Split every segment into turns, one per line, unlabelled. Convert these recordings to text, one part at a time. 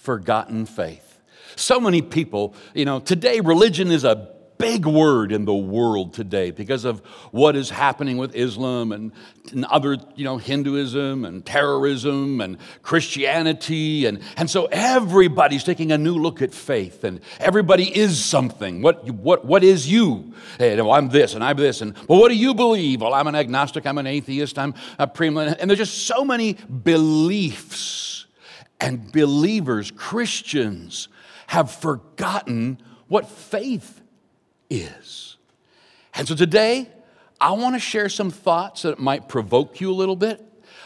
forgotten faith. So many people, today religion is a big word in the world today because of what is happening with Islam and other, Hinduism and terrorism and Christianity. And so everybody's taking a new look at faith, and everybody is something. What is you? Hey, well, I'm this and I'm this. And well, what do you believe? Well, I'm an agnostic, I'm an atheist, I'm a premillennialist. And there's just so many beliefs, and believers, Christians, have forgotten what faith is. And so today, I want to share some thoughts that might provoke you a little bit.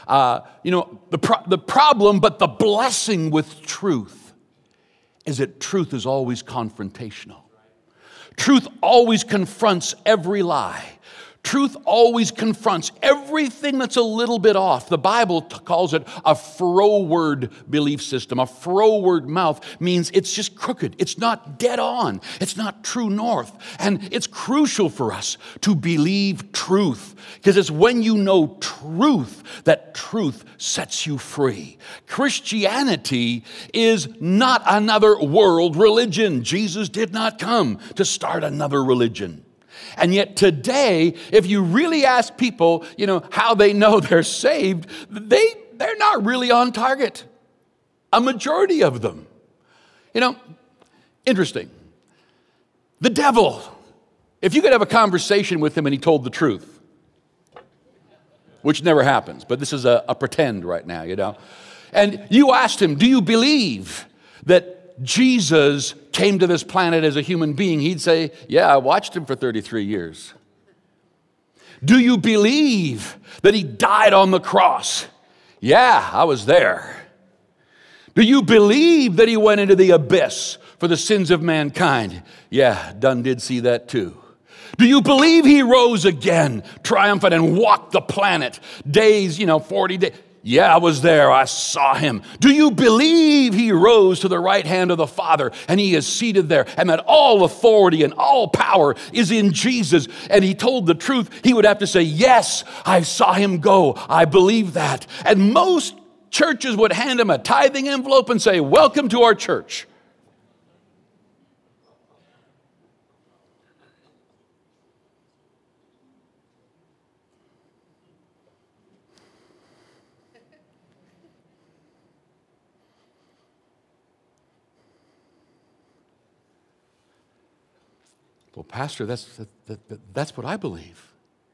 The problem, but the blessing with truth is that truth is always confrontational. Truth always confronts every lie. Truth always confronts everything that's a little bit off. The Bible calls it a froward belief system. A froward mouth means it's just crooked. It's not dead on. It's not true north. And it's crucial for us to believe truth, because it's when you know truth that truth sets you free. Christianity is not another world religion. Jesus did not come to start another religion. And yet today, if you really ask people, how they know they're saved, they're not really on target. A majority of them. Interesting. The devil, if you could have a conversation with him and he told the truth, which never happens, but this is a pretend right now, and you asked him, do you believe that Jesus came to this planet as a human being? He'd say, yeah, I watched him for 33 years. Do you believe that he died on the cross? Yeah, I was there. Do you believe that he went into the abyss for the sins of mankind? Yeah, done did see that too. Do you believe he rose again, triumphant, and walked the planet days, 40 days? Yeah, I was there. I saw him. Do you believe he rose to the right hand of the Father and he is seated there, and that all authority and all power is in Jesus? And he told the truth. He would have to say, yes, I saw him go. I believe that. And most churches would hand him a tithing envelope and say, welcome to our church. Well, Pastor, that's what I believe.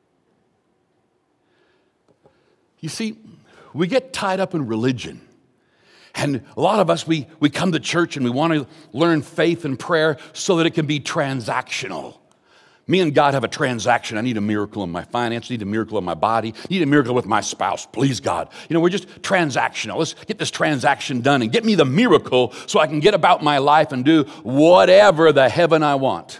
You see, we get tied up in religion. And a lot of us, we come to church and we want to learn faith and prayer so that it can be transactional. Me and God have a transaction. I need a miracle in my finance, need a miracle in my body, need a miracle with my spouse. Please, God. We're just transactional. Let's get this transaction done and get me the miracle so I can get about my life and do whatever the heaven I want.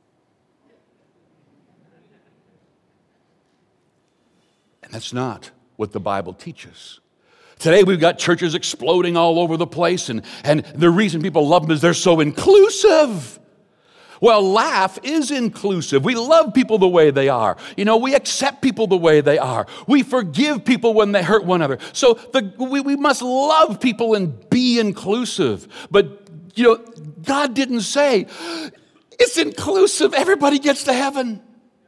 And that's not what the Bible teaches. Today we've got churches exploding all over the place, and the reason people love them is they're so inclusive. Well, Laugh is inclusive. We love people the way they are. We accept people the way they are. We forgive people when they hurt one another. So we must love people and be inclusive. But, God didn't say, it's inclusive, everybody gets to heaven.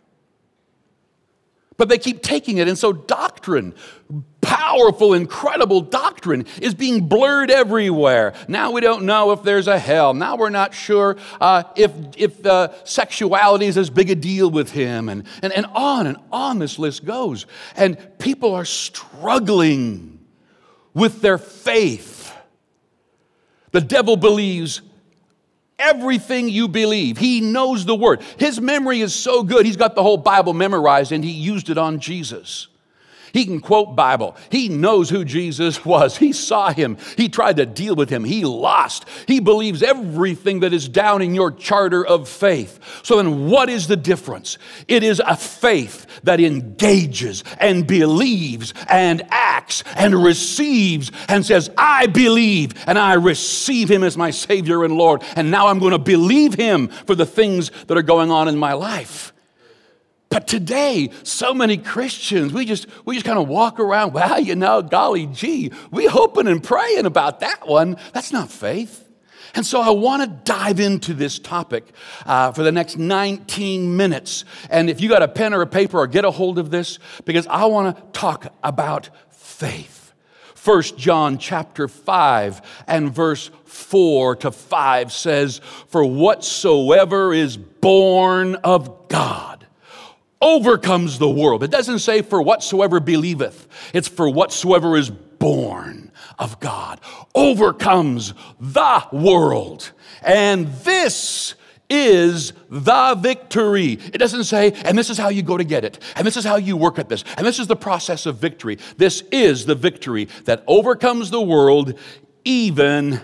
But they keep taking it, and so doctrine, powerful, incredible doctrine, is being blurred everywhere. Now we don't know if there's a hell. Now we're not sure if sexuality is as big a deal with him, and on this list goes. And people are struggling with their faith. The devil believes everything you believe. He knows the word. His memory is so good, he's got the whole Bible memorized, and he used it on Jesus. He can quote Bible. He knows who Jesus was. He saw him. He tried to deal with him. He lost. He believes everything that is down in your charter of faith. So then what is the difference? It is a faith that engages and believes and acts and receives and says, I believe and I receive him as my Savior and Lord. And now I'm going to believe him for the things that are going on in my life. But today, so many Christians, we just kind of walk around, well, golly gee, we hoping and praying about that one. That's not faith. And so I want to dive into this topic for the next 19 minutes. And if you got a pen or a paper, or get a hold of this, because I want to talk about faith. 1 John chapter 5 and verse 4 to 5 says, "For whatsoever is born of God overcomes the world." It doesn't say for whatsoever believeth. It's for whatsoever is born of God. Overcomes the world. And this is the victory. It doesn't say, and this is how you go to get it. And this is how you work at this. And this is the process of victory. This is the victory that overcomes the world, even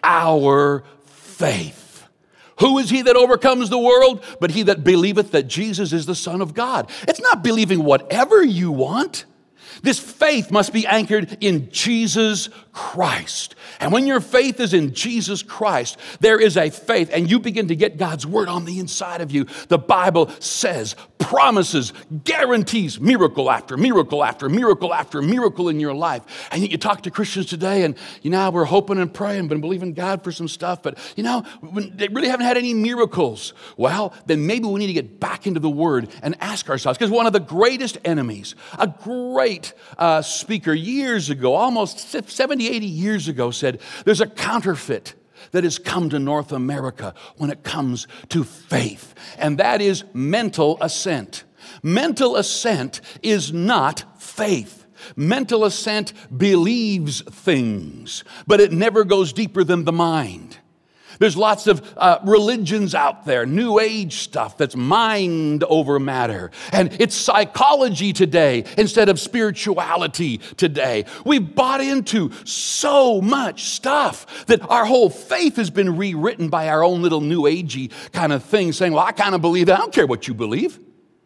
our faith. Who is he that overcomes the world? But he that believeth that Jesus is the Son of God. It's not believing whatever you want. This faith must be anchored in Jesus Christ. And when your faith is in Jesus Christ, there is a faith, and you begin to get God's word on the inside of you. The Bible says, promises, guarantees, miracle after miracle after miracle after miracle in your life. And you talk to Christians today, and we're hoping and praying, been believing God for some stuff, but they really haven't had any miracles. Well, then maybe we need to get back into the word and ask ourselves, because one of the greatest enemies, a great speaker years ago, almost 70, 80 years ago, said there's a counterfeit that has come to North America when it comes to faith, and that is mental assent. Mental assent is not faith. Mental assent believes things, but it never goes deeper than the mind. There's lots of religions out there, New Age stuff that's mind over matter. And it's psychology today instead of spirituality today. We've bought into so much stuff that our whole faith has been rewritten by our own little New Agey kind of thing, saying, well, I kind of believe that. I don't care what you believe.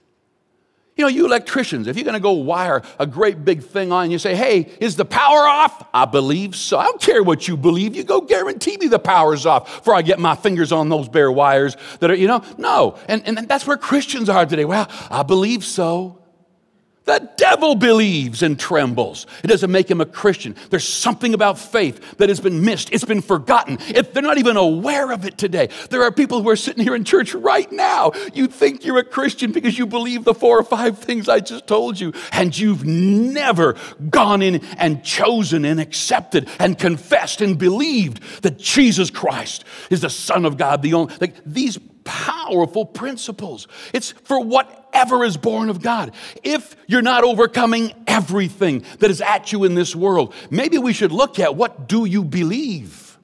You electricians, if you're going to go wire a great big thing on and you say, hey, is the power off? I believe so. I don't care what you believe. You go guarantee me the power's off before I get my fingers on those bare wires that are, no. And that's where Christians are today. Well, I believe so. The devil believes and trembles. It doesn't make him a Christian. There's something about faith that has been missed. It's been forgotten. They're not even aware of it today. There are people who are sitting here in church right now. You think you're a Christian because you believe the 4 or 5 things I just told you, and you've never gone in and chosen and accepted and confessed and believed that Jesus Christ is the Son of God, the only, these powerful principles. It's for whatever is born of God. If you're not overcoming everything that is at you in this world, maybe we should look at, what do you believe?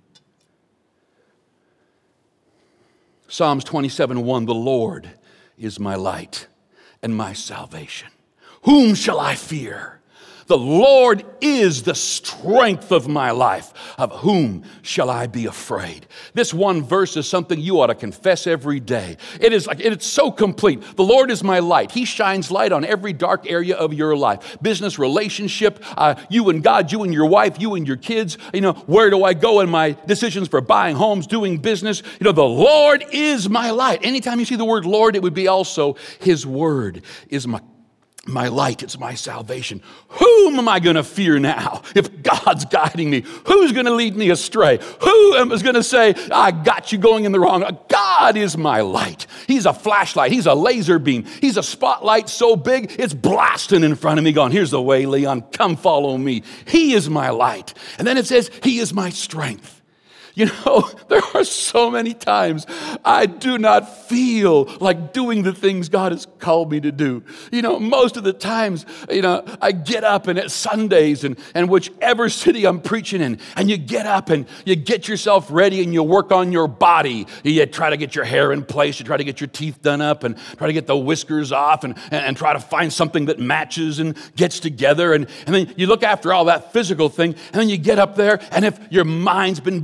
Psalms 27:1, the Lord is my light and my salvation. Whom shall I fear? The Lord is the strength of my life. Of whom shall I be afraid? This one verse is something you ought to confess every day. It's so complete. The Lord is my light. He shines light on every dark area of your life. Business, relationship, you and God, you and your wife, you and your kids. Where do I go in my decisions for buying homes, doing business? The Lord is my light. Anytime you see the word Lord, it would be also His word is my light, it's my salvation. Whom am I going to fear now if God's guiding me? Who's going to lead me astray? Who is going to say, I got you going in the wrong? God is my light. He's a flashlight. He's a laser beam. He's a spotlight so big, it's blasting in front of me going, here's the way, Leon. Come follow me. He is my light. And then it says, He is my strength. There are so many times I do not feel like doing the things God has called me to do. Most of the times, I get up and it's Sundays and whichever city I'm preaching in, and you get up and you get yourself ready and you work on your body. You try to get your hair in place, you try to get your teeth done up and try to get the whiskers off and try to find something that matches and gets together. And then you look after all that physical thing, and then you get up there, and if your mind's been busy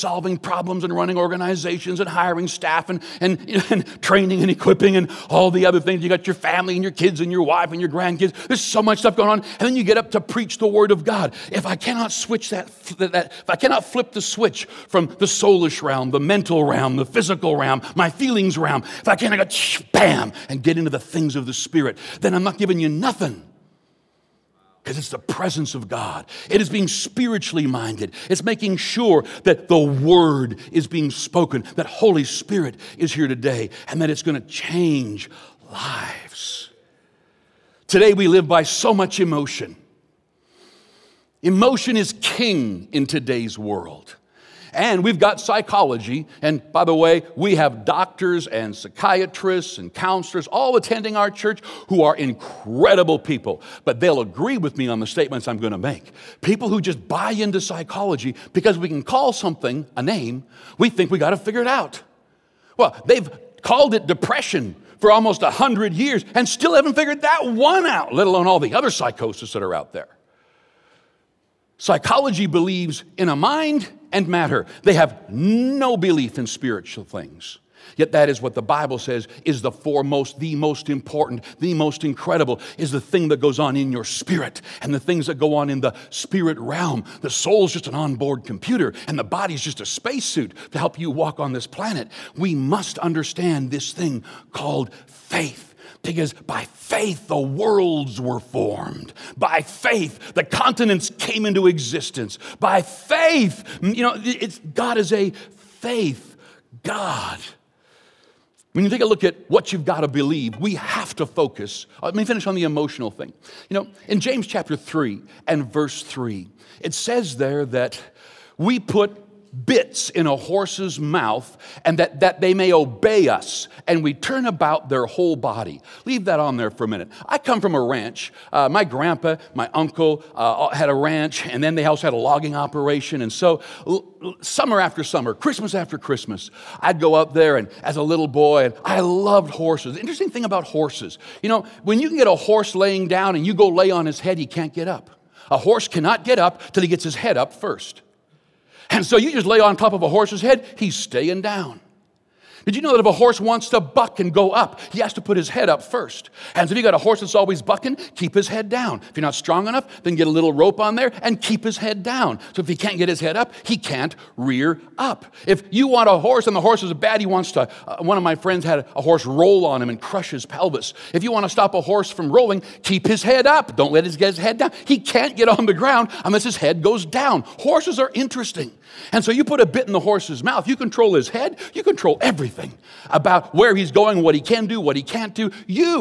solving problems and running organizations and hiring staff and training and equipping and all the other things. You got your family and your kids and your wife and your grandkids. There's so much stuff going on. And then you get up to preach the word of God. If I cannot switch if I cannot flip the switch from the soulish realm, the mental realm, the physical realm, my feelings realm, if I cannot go bam and get into the things of the Spirit, then I'm not giving you nothing. Because it's the presence of God. It is being spiritually minded. It's making sure that the word is being spoken, that Holy Spirit is here today, and that it's going to change lives. Today we live by so much emotion. Emotion is king in today's world. And we've got psychology, and by the way, we have doctors and psychiatrists and counselors all attending our church who are incredible people, but they'll agree with me on the statements I'm going to make. People who just buy into psychology because we can call something a name, we think we got to figure it out. Well, they've called it depression for almost 100 years and still haven't figured that one out, let alone all the other psychosis that are out there. Psychology believes in a mind and matter. They have no belief in spiritual things. Yet that is what the Bible says is the foremost, the most important, the most incredible, is the thing that goes on in your spirit and the things that go on in the spirit realm. The soul's just an onboard computer and the body's just a spacesuit to help you walk on this planet. We must understand this thing called faith. Because by faith, the worlds were formed. By faith, the continents came into existence. By faith, God is a faith God. When you take a look at what you've got to believe, we have to focus. Let me finish on the emotional thing. In James chapter 3 and verse 3, it says there that we put bits in a horse's mouth and that they may obey us, and we turn about their whole body. Leave that on there for a minute. I come from a ranch. My grandpa, my uncle had a ranch, and then they also had a logging operation. And so summer after summer, Christmas after Christmas, I'd go up there, and as a little boy, and I loved horses. The interesting thing about horses, when you can get a horse laying down and you go lay on his head, he can't get up. A horse cannot get up till he gets his head up first. And so you just lay on top of a horse's head, he's staying down. Did you know that if a horse wants to buck and go up, he has to put his head up first? And so if you got a horse that's always bucking, keep his head down. If you're not strong enough, then get a little rope on there and keep his head down. So if he can't get his head up, he can't rear up. If you want a horse and the horse is bad, he wants to, one of my friends had a horse roll on him and crush his pelvis. If you want to stop a horse from rolling, keep his head up. Don't let him get his head down. He can't get on the ground unless his head goes down. Horses are interesting. And so you put a bit in the horse's mouth, you control his head, you control everything about where he's going, what he can do, what he can't do.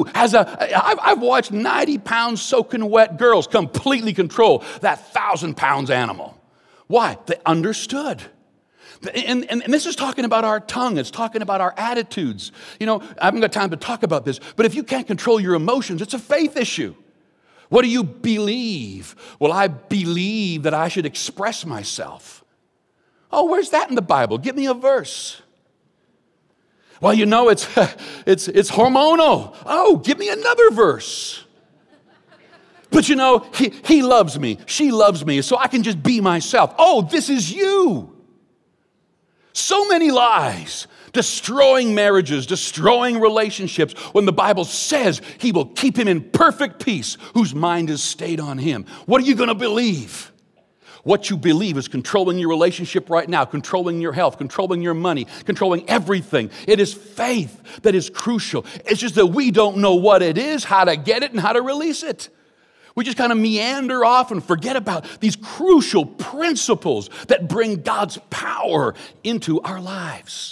I've watched 90-pound soaking wet girls completely control that 1,000-pound animal. Why? They understood. And this is talking about our tongue. It's talking about our attitudes. I haven't got time to talk about this, but if you can't control your emotions, it's a faith issue. What do you believe? Well, I believe that I should express myself. Oh, where's that in the Bible? Give me a verse. Well, it's hormonal. Oh, give me another verse. But he loves me. She loves me, so I can just be myself. Oh, this is you. So many lies, destroying marriages, destroying relationships, when the Bible says he will keep him in perfect peace whose mind is stayed on him. What are you going to believe? What you believe is controlling your relationship right now, controlling your health, controlling your money, controlling everything. It is faith that is crucial. It's just that we don't know what it is, how to get it, and how to release it. We just kind of meander off and forget about these crucial principles that bring God's power into our lives.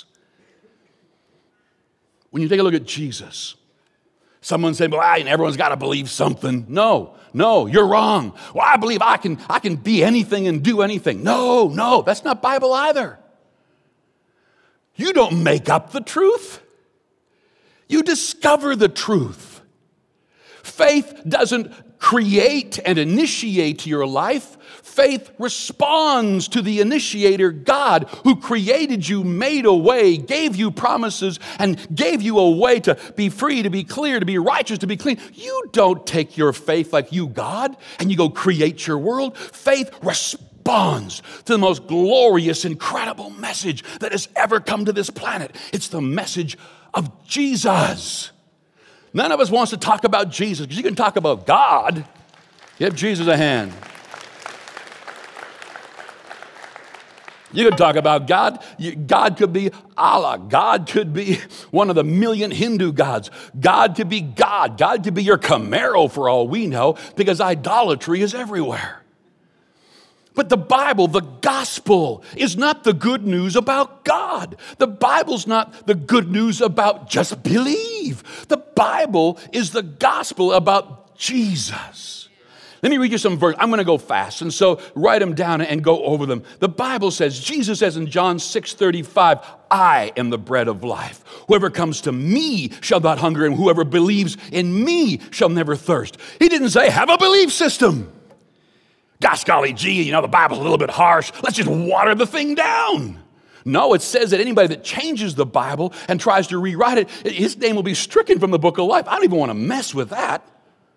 When you take a look at Jesus, someone said, well, everyone's got to believe something. No, you're wrong. Well, I believe I can be anything and do anything. No, that's not Bible either. You don't make up the truth. You discover the truth. Faith doesn't create and initiate your life. Faith responds to the initiator, God, who created you, made a way, gave you promises, and gave you a way to be free, to be clear, to be righteous, to be clean. You don't take your faith like you, God, and you go create your world. Faith responds responds to the most glorious, incredible message that has ever come to this planet. It's the message of Jesus. None of us wants to talk about Jesus because you can talk about God. Give Jesus a hand. You can talk about God. God could be Allah. God could be one of the million Hindu gods. God could be God. God could be your Camaro for all we know, because idolatry is everywhere. But the Bible, the gospel, is not the good news about God. The Bible's not the good news about just believe. The Bible is the gospel about Jesus. Let me read you some verses. I'm going to go fast, and so write them down and go over them. The Bible says, Jesus says in John 6:35, I am the bread of life. Whoever comes to me shall not hunger, and whoever believes in me shall never thirst. He didn't say, have a belief system. Gosh golly gee, the Bible's a little bit harsh. Let's just water the thing down. No, it says that anybody that changes the Bible and tries to rewrite it, his name will be stricken from the book of life. I don't even want to mess with that.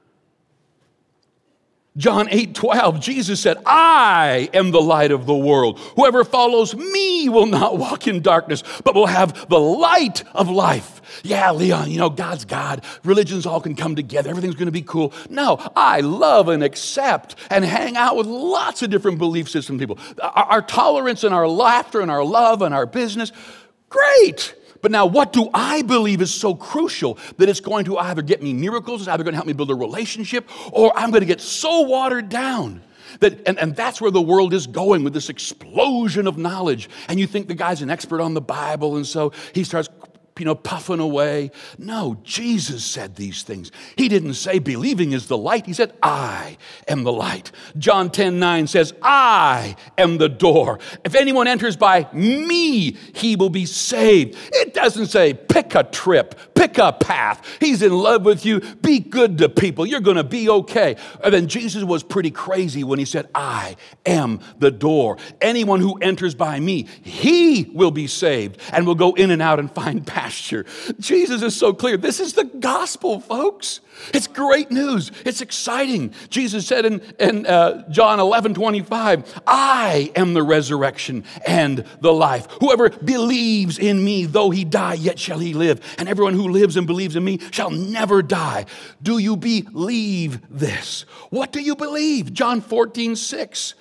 John 8:12, Jesus said, I am the light of the world. Whoever follows me will not walk in darkness, but will have the light of life. Yeah, Leon, God's God. Religions all can come together. Everything's going to be cool. No, I love and accept and hang out with lots of different belief system people. Our tolerance and our laughter and our love and our business, great. But now what do I believe is so crucial that it's going to either get me miracles, it's either going to help me build a relationship, or I'm going to get so watered down that, and that's where the world is going with this explosion of knowledge. And you think the guy's an expert on the Bible, and so he starts puffing away. No, Jesus said these things. He didn't say believing is the light. He said, I am the light. John 10:9 says, I am the door. If anyone enters by me, he will be saved. It doesn't say pick a trip, pick a path. He's in love with you. Be good to people. You're going to be okay. And then Jesus was pretty crazy when he said, I am the door. Anyone who enters by me, he will be saved and will go in and out and find pasture. Jesus is so clear. This is the gospel, folks. It's great news. It's exciting. Jesus said in John 11:25, I am the resurrection and the life. Whoever believes in me, though he die, yet shall he live. And everyone who lives and believes in me shall never die. Do you believe this? What do you believe? John 14:6.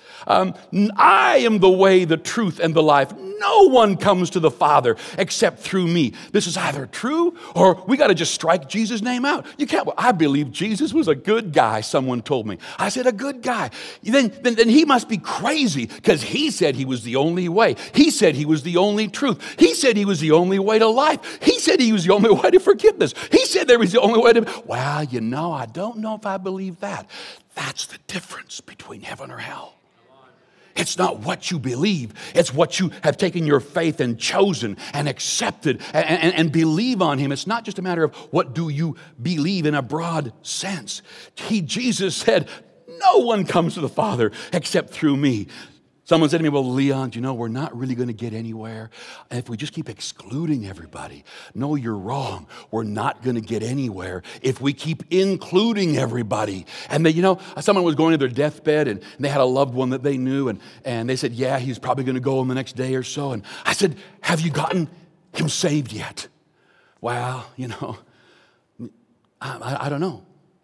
I am the way, the truth, and the life. No one comes to the Father except through me. This is either true or we got to just strike Jesus' name out. You can't. I believe Jesus was a good guy, someone told me. I said, a good guy. Then he must be crazy because he said he was the only way. He said he was the only truth. He said he was the only way to life. He said he was the only way to forgiveness. He said there was the only way to, well, I don't know if I believe that. That's the difference between heaven or hell. It's not what you believe. It's what you have taken your faith and chosen and accepted and believe on him. It's not just a matter of what do you believe in a broad sense. Jesus said, no one comes to the Father except through me. Someone said to me, well, Leon, we're not really going to get anywhere if we just keep excluding everybody. No, you're wrong. We're not going to get anywhere if we keep including everybody. And they, someone was going to their deathbed and they had a loved one that they knew and they said, yeah, he's probably going to go in the next day or so. And I said, have you gotten him saved yet? Well, I don't know.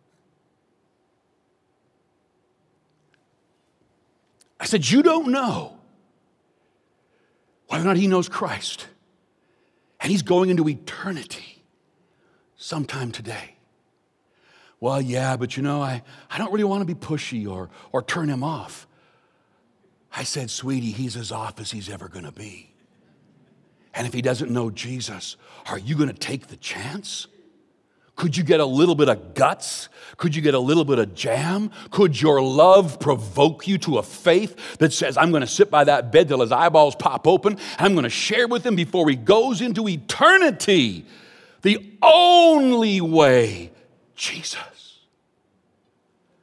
I said, you don't know whether or not he knows Christ. And he's going into eternity sometime today. Well, yeah, but I don't really want to be pushy or turn him off. I said, sweetie, he's as off as he's ever going to be. And if he doesn't know Jesus, are you going to take the chance? Could you get a little bit of guts? Could you get a little bit of jam? Could your love provoke you to a faith that says, I'm going to sit by that bed till his eyeballs pop open, and I'm going to share with him before he goes into eternity the only way, Jesus.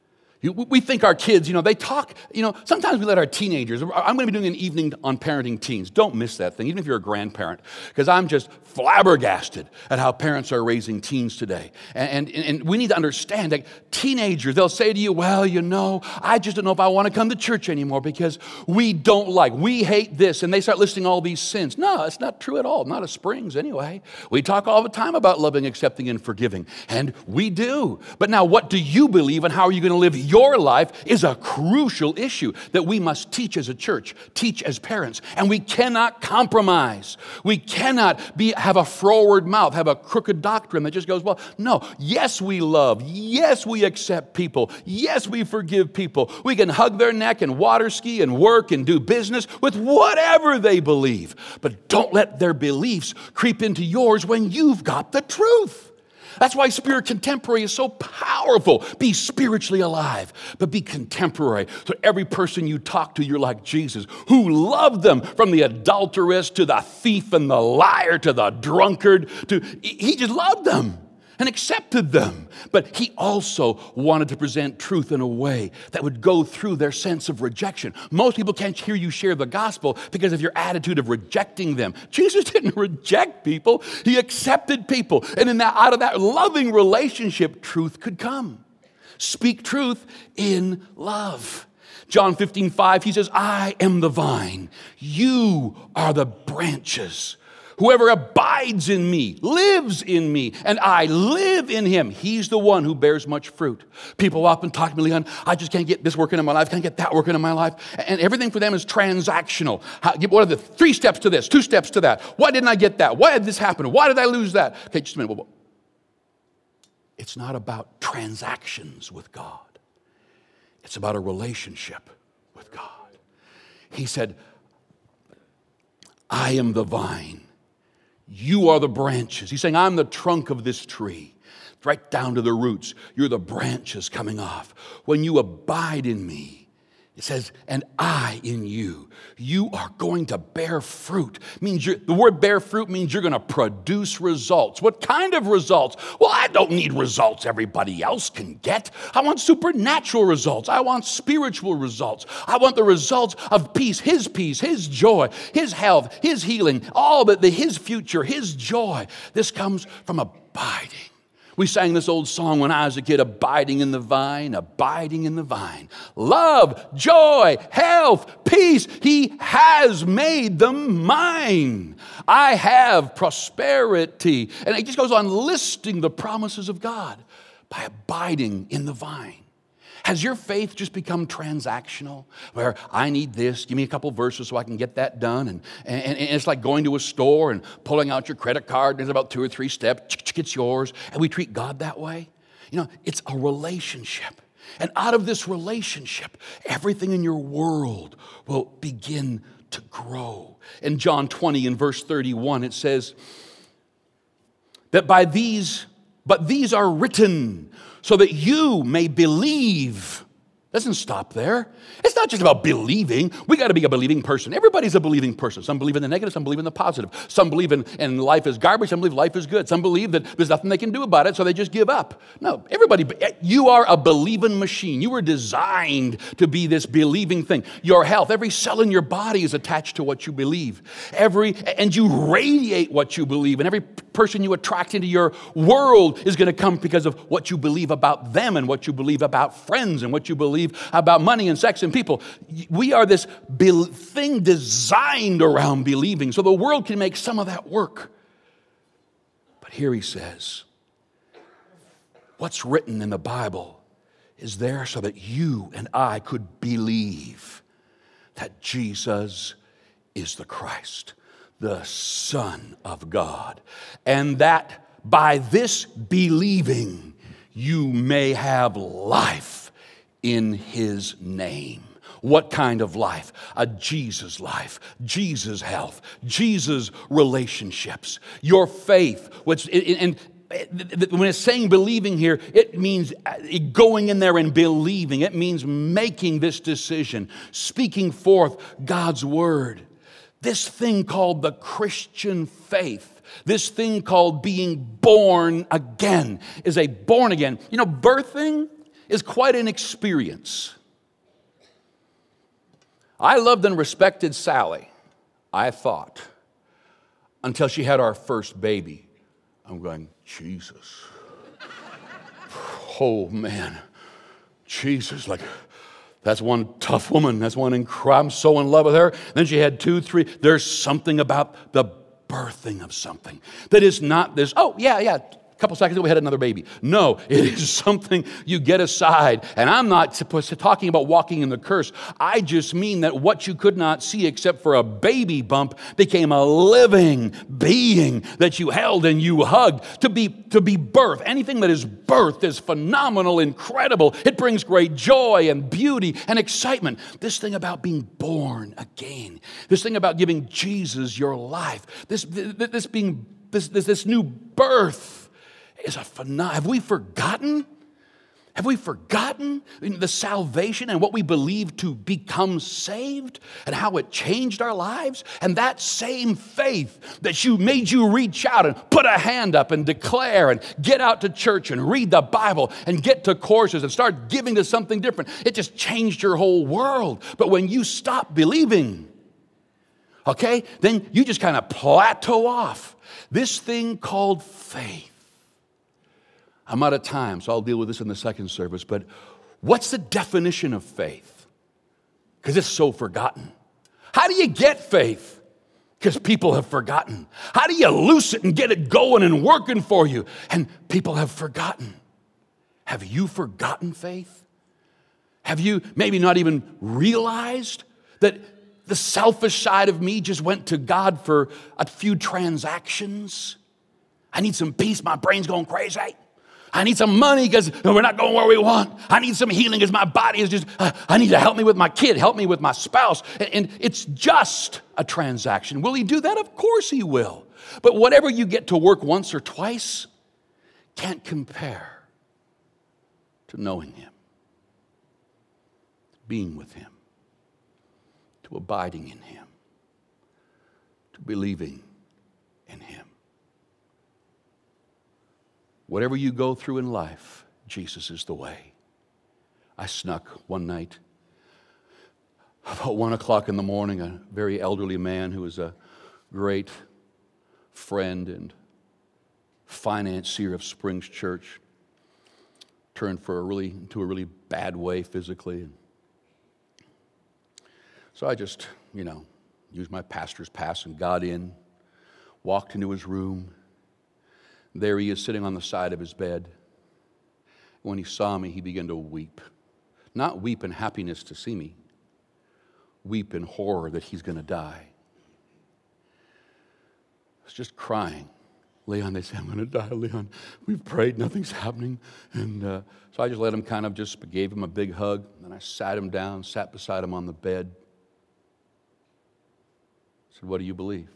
We think our kids, they talk, sometimes we let our teenagers, I'm going to be doing an evening on parenting teens. Don't miss that thing, even if you're a grandparent, because I'm just flabbergasted at how parents are raising teens today. And we need to understand that teenagers, they'll say to you, well, I just don't know if I want to come to church anymore because we hate this. And they start listing all these sins. No, it's not true at all. Not at Springs anyway. We talk all the time about loving, accepting, and forgiving. And we do. But now what do you believe and how are you going to live your life is a crucial issue that we must teach as a church, teach as parents. And we cannot compromise. We cannot have a froward mouth, have a crooked doctrine that just goes, well, no. Yes, we love. Yes, we accept people. Yes, we forgive people. We can hug their neck and water ski and work and do business with whatever they believe. But don't let their beliefs creep into yours when you've got the truth. That's why Spirit Contemporary is so powerful. Be spiritually alive, but be contemporary. So every person you talk to, you're like Jesus, who loved them from the adulteress to the thief and the liar to the drunkard. He just loved them and accepted them. But he also wanted to present truth in a way that would go through their sense of rejection. Most people can't hear you share the gospel because of your attitude of rejecting them. Jesus didn't reject people. He accepted people. And out of that loving relationship, truth could come. Speak truth in love. John 15:5, he says, I am the vine. You are the branches. Whoever abides in me, lives in me, and I live in him. He's the one who bears much fruit. People often talk to me, Leon, I just can't get this working in my life, can't get that working in my life. And everything for them is transactional. What are the 3 steps to this, 2 steps to that? Why didn't I get that? Why did this happen? Why did I lose that? Okay, just a minute. It's not about transactions with God. It's about a relationship with God. He said, I am the vine. You are the branches. He's saying, I'm the trunk of this tree, right down to the roots. You're the branches coming off. When you abide in me, it says, and I in you, you are going to bear fruit. The word bear fruit means you're going to produce results. What kind of results? Well, I don't need results everybody else can get. I want supernatural results. I want spiritual results. I want the results of peace, his joy, his health, his healing, all but his future, his joy. This comes from abiding. We sang this old song when I was a kid, abiding in the vine, abiding in the vine. Love, joy, health, peace, he has made them mine. I have prosperity. And it just goes on listing the promises of God by abiding in the vine. Has your faith just become transactional? Where I need this, give me a couple verses so I can get that done. And it's like going to a store and pulling out your credit card. There's about 2 or 3 steps. It's yours. And we treat God that way. It's a relationship. And out of this relationship, everything in your world will begin to grow. In John 20 and verse 31, it says that but these are written so that you may believe. Doesn't stop there. It's not just about believing. We got to be a believing person. Everybody's a believing person. Some believe in the negative, some believe in the positive. Some believe in life is garbage, some believe life is good. Some believe that there's nothing they can do about it, so they just give up. No, you are a believing machine. You were designed to be this believing thing. Your health, every cell in your body is attached to what you believe. And you radiate what you believe, and every person you attract into your world is going to come because of what you believe about them and what you believe about friends and what you believe about money and sex and people. We are this thing designed around believing, so the world can make some of that work. But here he says, what's written in the Bible is there so that you and I could believe that Jesus is the Christ, the Son of God, and that by this believing you may have life in his name. What kind of life? A Jesus life, Jesus health, Jesus relationships. Your faith, when it's saying believing here, it means going in there and believing. It means making this decision, speaking forth God's word. This thing called the Christian faith, this thing called being born again, is a born again. Birthing is quite an experience. I loved and respected Sally, I thought, until she had our first baby. I'm going, Jesus. Oh, man. Jesus, like, that's one tough woman. That's one I'm so in love with her. Then she had 2, 3. There's something about the birthing of something that is not this, oh, yeah. A couple seconds ago, we had another baby. No, it is something you get aside. And I'm not supposed to talking about walking in the curse. I just mean that what you could not see except for a baby bump became a living being that you held and you hugged. To be birthed. Anything that is birthed is phenomenal, incredible. It brings great joy and beauty and excitement. This thing about being born again. This thing about giving Jesus your life. This new birth is a phenomenon. Have we forgotten? Have we forgotten the salvation and what we believe to become saved and how it changed our lives? And that same faith that made you reach out and put a hand up and declare and get out to church and read the Bible and get to courses and start giving to something different. It just changed your whole world. But when you stop believing, okay, then you just kind of plateau off. This thing called faith. I'm out of time, so I'll deal with this in the second service. But what's the definition of faith? Because it's so forgotten. How do you get faith? Because people have forgotten. How do you loose it and get it going and working for you? And people have forgotten. Have you forgotten faith? Have you maybe not even realized that the selfish side of me just went to God for a few transactions? I need some peace. My brain's going crazy. I need some money because we're not going where we want. I need some healing because my body is just, I need to help me with my kid, help me with my spouse. And it's just a transaction. Will he do that? Of course he will. But whatever you get to work once or twice can't compare to knowing him, being with him, to abiding in him, to believing in him. Whatever you go through in life, Jesus is the way. I snuck one night, about 1 o'clock in the morning, a very elderly man who was a great friend and financier of Springs Church turned into a really bad way physically. So I just, used my pastor's pass and got in, walked into his room. There he is sitting on the side of his bed. When he saw me, he began to weep. Not weep in happiness to see me. Weep in horror that he's going to die. I was just crying. Leon, they say, I'm going to die, Leon. We've prayed, nothing's happening. And so I just let him gave him a big hug. And then I sat him down, sat beside him on the bed. I said, what do you believe?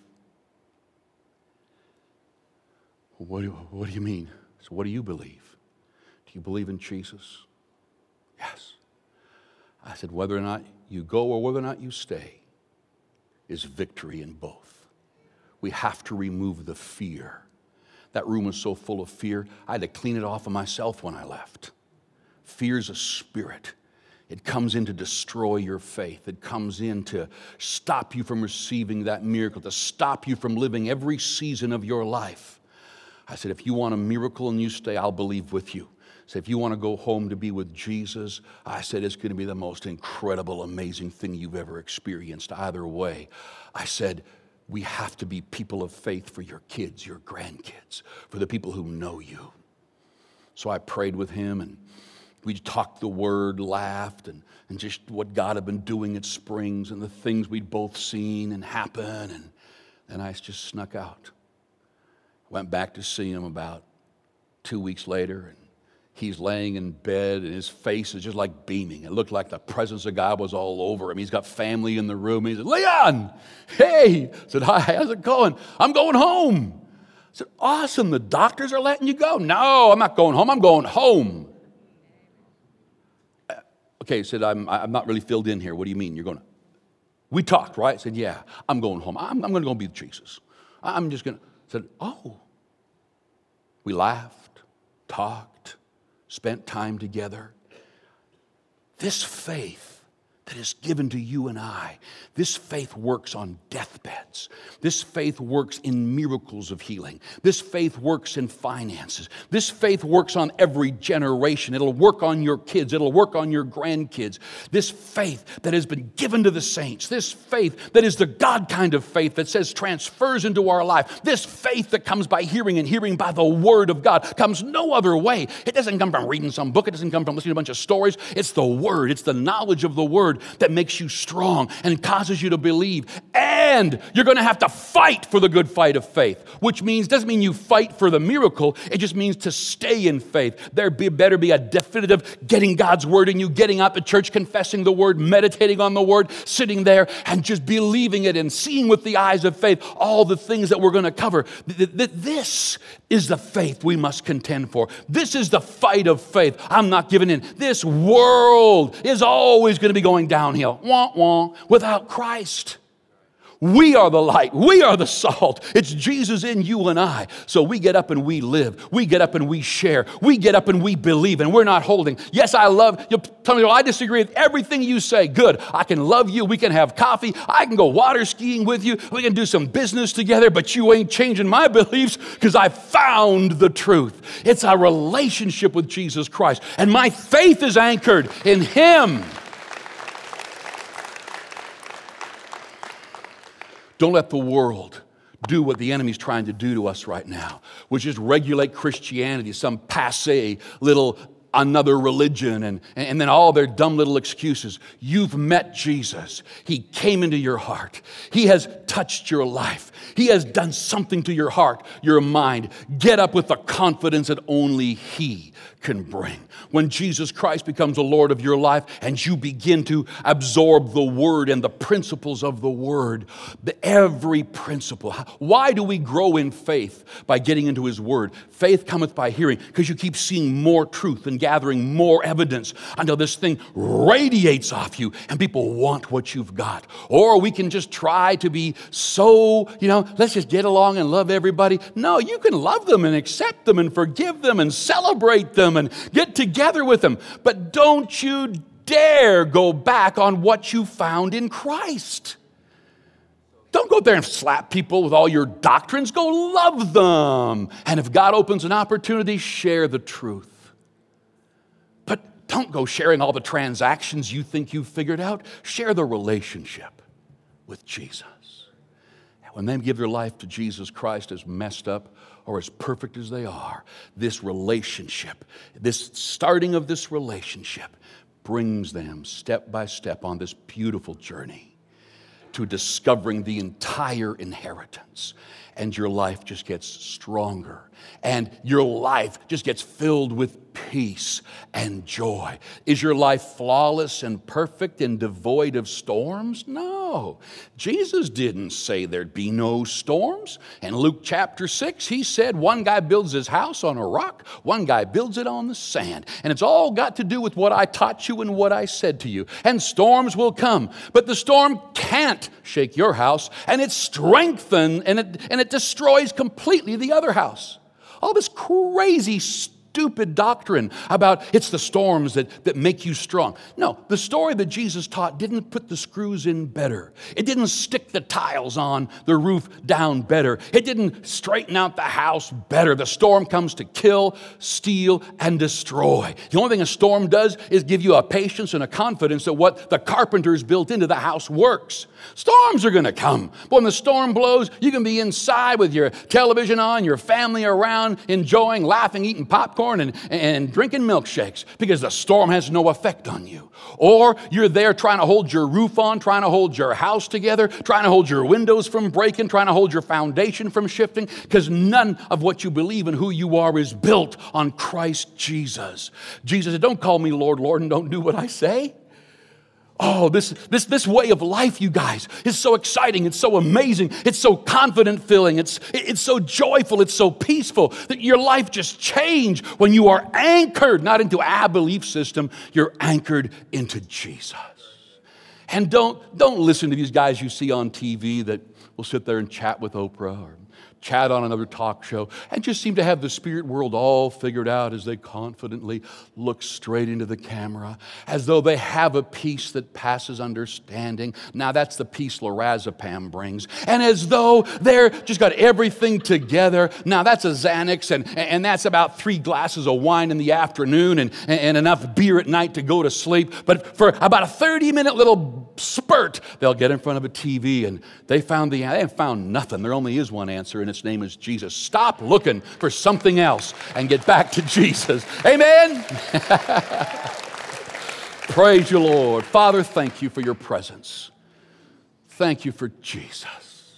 What do you mean? So what do you believe? Do you believe in Jesus? Yes. I said, whether or not you go or whether or not you stay is victory in both. We have to remove the fear. That room was so full of fear, I had to clean it off of myself when I left. Fear is a spirit. It comes in to destroy your faith. It comes in to stop you from receiving that miracle, to stop you from living every season of your life. I said, if you want a miracle and you stay, I'll believe with you. I said, if you want to go home to be with Jesus, I said, it's going to be the most incredible, amazing thing you've ever experienced. Either way, I said, we have to be people of faith for your kids, your grandkids, for the people who know you. So I prayed with him, and we talked the word, laughed, and just what God had been doing at Springs and the things we'd both seen and happen. And then I just snuck out. Went back to see him about 2 weeks later, and he's laying in bed, and his face is just like beaming. It looked like the presence of God was all over him. He's got family in the room. He said, Leon, hey. I said, hi, how's it going? I'm going home. I said, awesome, the doctors are letting you go? No, I'm not going home. I'm going home. Okay, he said, I'm not really filled in here. What do you mean? You're going to? We talked, right? I said, yeah, I'm going home. I'm going to go be with Jesus. I'm just going to. Said, oh. We laughed, talked, spent time together. This faith that is given to you and I, this faith works on deathbeds. This faith works in miracles of healing. This faith works in finances. This faith works on every generation. It'll work on your kids. It'll work on your grandkids. This faith that has been given to the saints. This faith that is the God kind of faith that says transfers into our life. This faith that comes by hearing and hearing by the Word of God comes no other way. It doesn't come from reading some book. It doesn't come from listening to a bunch of stories. It's the Word. It's the knowledge of the Word that makes you strong and causes you to believe. And you're going to have to fight for the good fight of faith, which doesn't mean you fight for the miracle. It just means to stay in faith. Better be a definitive getting God's Word in you, getting out the church, confessing the Word, meditating on the Word, sitting there and just believing it and seeing with the eyes of faith all the things that we're going to cover. This is the faith we must contend for. This is the fight of faith. I'm not giving in. This world is always going to be going downhill. Wah, wah, without Christ. We are the light. We are the salt. It's Jesus in you and I. So we get up and we live. We get up and we share. We get up and we believe, and we're not holding. Yes, I love you. Tell me, well, I disagree with everything you say. Good. I can love you. We can have coffee. I can go water skiing with you. We can do some business together, but you ain't changing my beliefs because I found the truth. It's our relationship with Jesus Christ, and my faith is anchored in Him. Don't let the world do what the enemy's trying to do to us right now, which is regulate Christianity, some passé little another religion, and then all their dumb little excuses. You've met Jesus. He came into your heart. He has touched your life. He has done something to your heart, your mind. Get up with the confidence that only He can bring. When Jesus Christ becomes the Lord of your life and you begin to absorb the Word and the principles of the Word, every principle. Why do we grow in faith? By getting into His Word. Faith cometh by hearing, because you keep seeing more truth and gathering more evidence until this thing radiates off you and people want what you've got. Or we can just try to be so, let's just get along and love everybody. No, you can love them and accept them and forgive them and celebrate them and get together with them. But don't you dare go back on what you found in Christ. Don't go there and slap people with all your doctrines. Go love them. And if God opens an opportunity, share the truth. But don't go sharing all the transactions you think you've figured out. Share the relationship with Jesus. And when they give their life to Jesus Christ, as messed up or as perfect as they are, this relationship, this starting of this relationship brings them step by step on this beautiful journey to discovering the entire inheritance. And your life just gets stronger. And your life just gets filled with peace and joy. Is your life flawless and perfect and devoid of storms? No. Jesus didn't say there'd be no storms. In Luke chapter 6, He said one guy builds his house on a rock, one guy builds it on the sand. And it's all got to do with what I taught you and what I said to you. And storms will come. But the storm can't shake your house, and it strengthens and it destroys completely the other house. All this crazy, stupid doctrine about it's the storms that make you strong. No, the story that Jesus taught didn't put the screws in better. It didn't stick the tiles on the roof down better. It didn't straighten out the house better. The storm comes to kill, steal, and destroy. The only thing a storm does is give you a patience and a confidence that what the carpenter's built into the house works. Storms are going to come. But when the storm blows, you can be inside with your television on, your family around, enjoying, laughing, eating popcorn, and drinking milkshakes because the storm has no effect on you. Or you're there trying to hold your roof on, trying to hold your house together, trying to hold your windows from breaking, trying to hold your foundation from shifting, because none of what you believe and who you are is built on Christ Jesus. Jesus said, don't call me Lord, Lord, and don't do what I say. Oh, this way of life, you guys, is so exciting. It's so amazing. It's so confident-filling. It's so joyful. It's so peaceful that your life just changed when you are anchored, not into our belief system. You're anchored into Jesus. And don't listen to these guys you see on TV that will sit there and chat with Oprah, or chat on another talk show, and just seem to have the spirit world all figured out as they confidently look straight into the camera, as though they have a peace that passes understanding. Now that's the peace lorazepam brings. And as though they're just got everything together. Now that's a Xanax, and that's about 3 glasses of wine in the afternoon and enough beer at night to go to sleep. But for about a 30-minute little spurt, they'll get in front of a TV and they have found nothing. There only is one answer, and its name is Jesus. Stop looking for something else and get back to Jesus. Amen? Praise you, Lord. Father, thank you for your presence. Thank you for Jesus.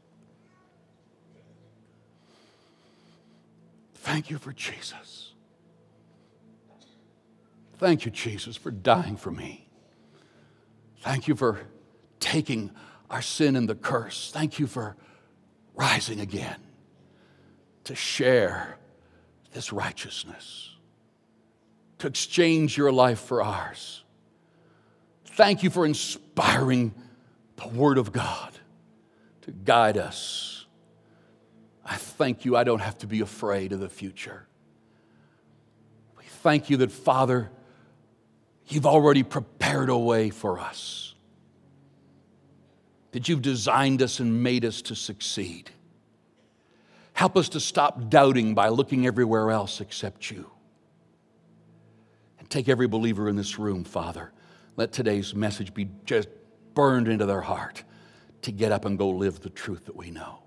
Thank you for Jesus. Thank you, Jesus, for dying for me. Thank you for taking our sin and the curse. Thank you for rising again to share this righteousness, to exchange your life for ours. Thank you for inspiring the Word of God to guide us. I thank you I don't have to be afraid of the future. We thank you that, Father, you've already prepared a way for us, that you've designed us and made us to succeed. Help us to stop doubting by looking everywhere else except you. And take every believer in this room, Father. Let today's message be just burned into their heart to get up and go live the truth that we know.